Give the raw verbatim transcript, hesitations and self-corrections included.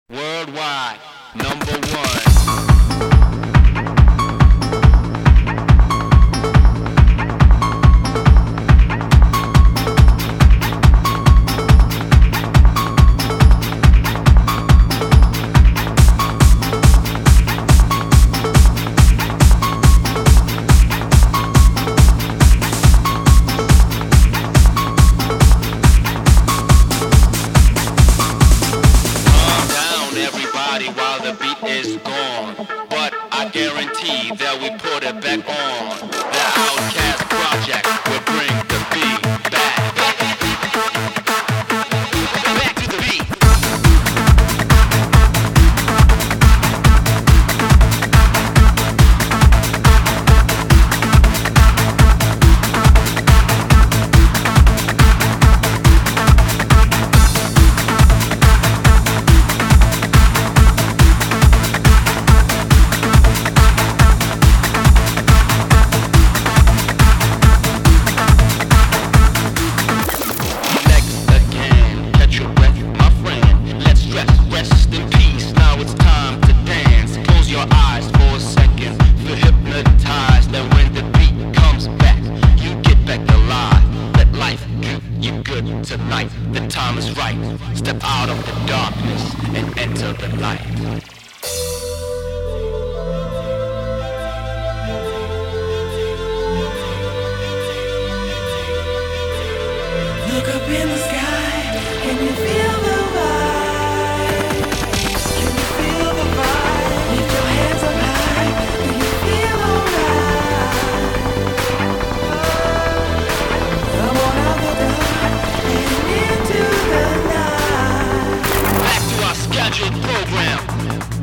Worldwide, number one. While the beat is gone, but I guarantee that we put it back on. The Outcast Project will bring the beat back. Back to the beat. Tonight, the time is right. Step out of the darkness and enter the light. Look up in the sky, can you feel the vibe? Can you feel the vibe? Lift your hands up high, do you feel alright? Come on out the dark and into the night. Back to our scheduled program.